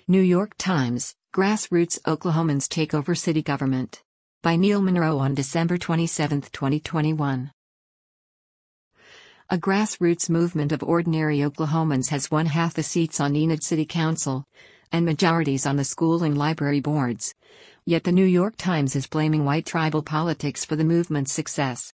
New York Times, Grassroots Oklahomans Take Over City Government. By Neil Monroe on December 27, 2021. A grassroots movement of ordinary Oklahomans has won half the seats on Enid City Council, and majorities on the school and library boards. Yet the New York Times is blaming white tribal politics for the movement's success.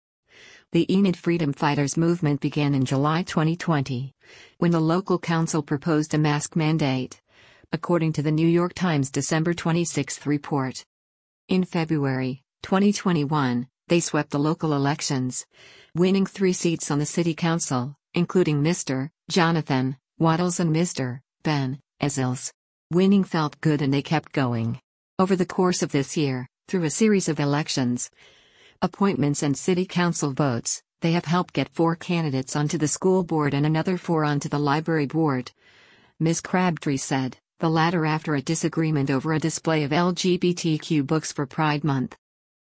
The Enid Freedom Fighters movement began in July 2020, when the local council proposed a mask mandate, according to the New York Times December 26 report. In February 2021, they swept the local elections, winning 3 seats on the city council, including Mr. Jonathan Waddles and Mr. Ben Ezels. Winning felt good and they kept going. Over the course of this year, through a series of elections, appointments and city council votes, they have helped get 4 candidates onto the school board and another 4 onto the library board, Ms. Crabtree said, the latter after a disagreement over a display of LGBTQ books for Pride Month.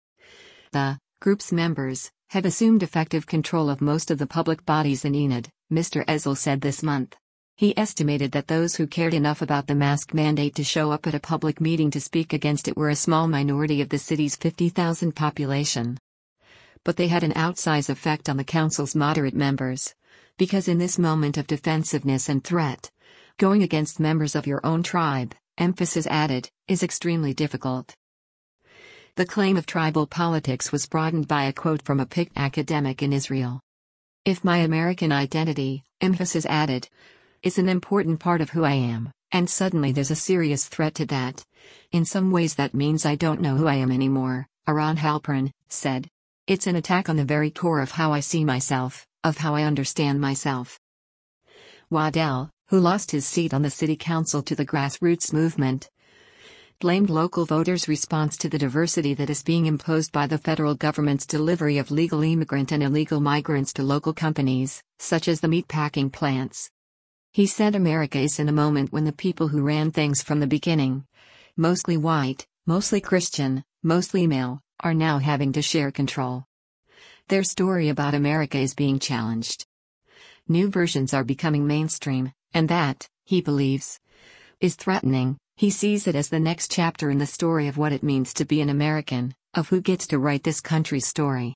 The group's members have assumed effective control of most of the public bodies in Enid, Mr. Ezell said this month. He estimated that those who cared enough about the mask mandate to show up at a public meeting to speak against it were a small minority of the city's 50,000 population. But they had an outsized effect on the council's moderate members, because in this moment of defensiveness and threat, going against members of your own tribe, emphasis added, is extremely difficult. The claim of tribal politics was broadened by a quote from a picked academic in Israel. If my American identity, emphasis added, is an important part of who I am, and suddenly there's a serious threat to that, in some ways that means I don't know who I am anymore, Aaron Halpern said. It's an attack on the very core of how I see myself, of how I understand myself. Waddell, who lost his seat on the city council to the grassroots movement, blamed local voters' response to the diversity that is being imposed by the federal government's delivery of legal immigrant and illegal migrants to local companies, such as the meatpacking plants. He said America is in a moment when the people who ran things from the beginning, mostly white, mostly Christian, mostly male, are now having to share control. Their story about America is being challenged. New versions are becoming mainstream, and that, he believes, is threatening. He sees it as the next chapter in the story of what it means to be an American, of who gets to write this country's story.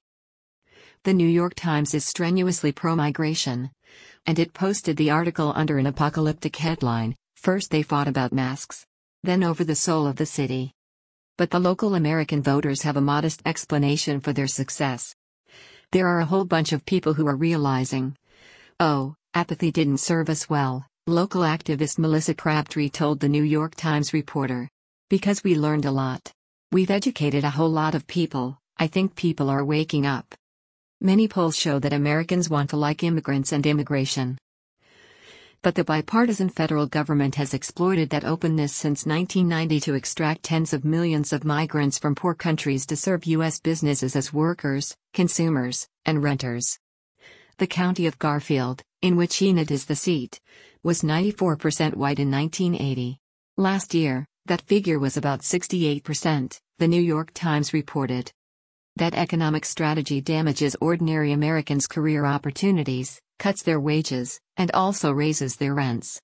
The New York Times is strenuously pro-migration, and it posted the article under an apocalyptic headline: first they fought about masks, then over the soul of the city. But the local American voters have a modest explanation for their success. There are a whole bunch of people who are realizing, oh, apathy didn't serve us well, local activist Melissa Crabtree told the New York Times reporter. Because we learned a lot. We've educated a whole lot of people, I think people are waking up. Many polls show that Americans want to like immigrants and immigration. But the bipartisan federal government has exploited that openness since 1990 to extract tens of millions of migrants from poor countries to serve U.S. businesses as workers, consumers, and renters. The county of Garfield, in which Enid is the seat, was 94% white in 1980. Last year, that figure was about 68%, the New York Times reported. That economic strategy damages ordinary Americans' career opportunities, cuts their wages, and also raises their rents.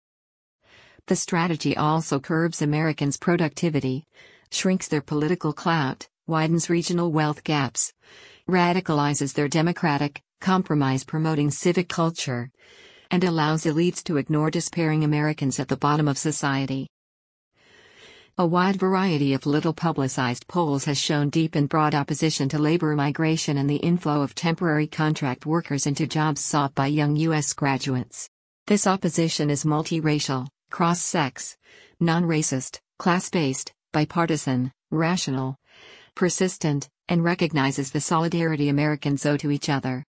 The strategy also curbs Americans' productivity, shrinks their political clout, widens regional wealth gaps, radicalizes their democratic, compromise-promoting civic culture, and allows elites to ignore despairing Americans at the bottom of society. A wide variety of little-publicized polls has shown deep and broad opposition to labor migration and the inflow of temporary contract workers into jobs sought by young U.S. graduates. This opposition is multiracial, cross-sex, non-racist, class-based, bipartisan, rational, persistent, and recognizes the solidarity Americans owe to each other.